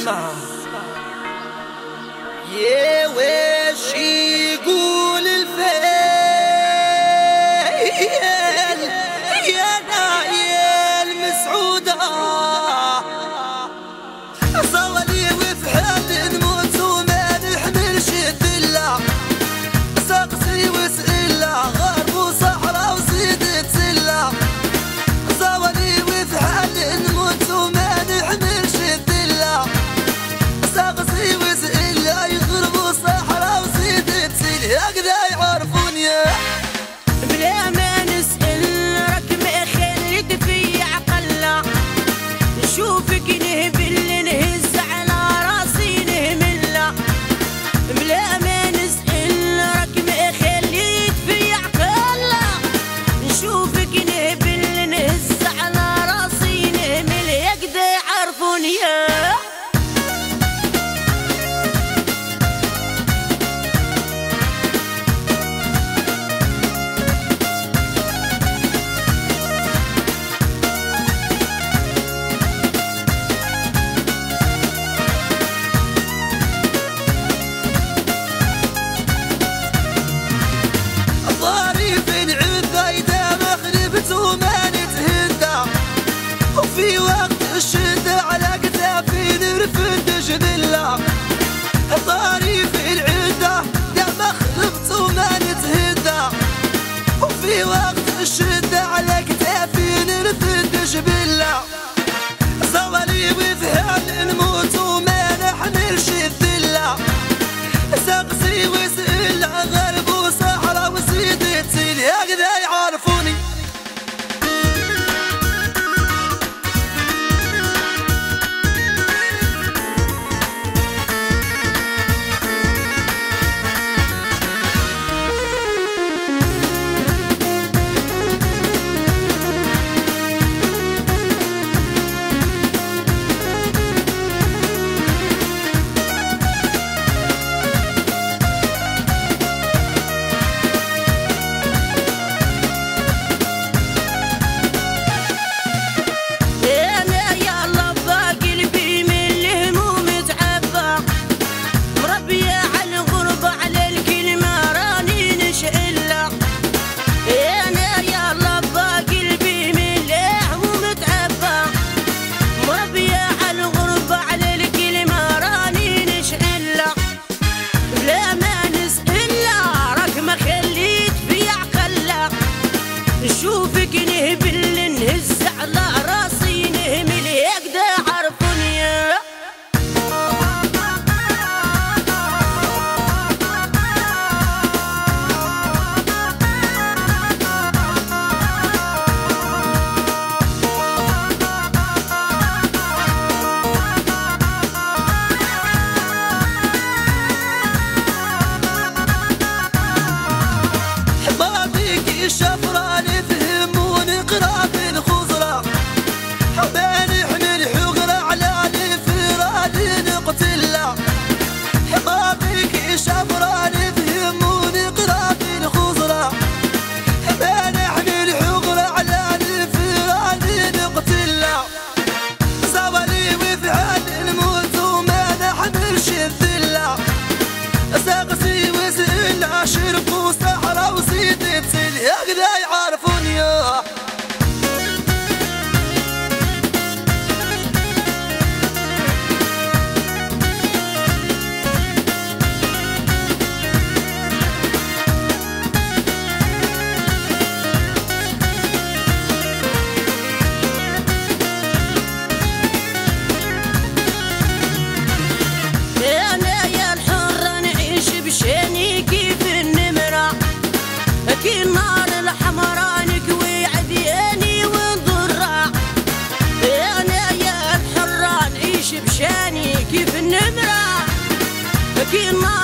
اسمع يا وش يقول الفيل يا نايل مسعودة صولي وفحل نموت وما نحملش الذلة سقسي وسئلة غرب وصحراء وزيد تسلة صولي وفحل نموت وما نحملش الذلة سقسي وسئلة يغرب وصحراء وزيد تسلة هكذا يعرفوني بلا ما نسأل راك ما خليت في عقلة نشوفك نهبل نهز على راسي نهملة بلا ما نسأل راك ما خليت في عقلة نشوفك نهبل نهز على راسي نهمل هكذا يعرفوني في وقت الشدة على كتافي نرفد جبلة طاري في العدة يا مخلبت وما نتهدى وفي وقت الشدة على كتافي نرفد جبلة صولي وفحل نموت وما نحملش الذلة سقسي وسئل غرب وصحراء وزيد تسيل هكذا يعرفوني نشوفك نهبل نهز على راسي نهمل هكذا عرفوني حبابيك الشفرة نفهم ونقرا في الخضرة حباني نحمل حقرة على الفراد نقتلها حبابيك الشفرة نفهم ونقرا في الخضرة حباني نحمل حقرة على الفراد نقتلها صولي وفحل نموت وما نحملش الذلة سقسي وسئل شرب وصحراء وزيد تسيل هكذا يعرفوني النار الحمراء نكوي عدياني ونضرع انا يا الحرة نعيش بشاني كيف النمرة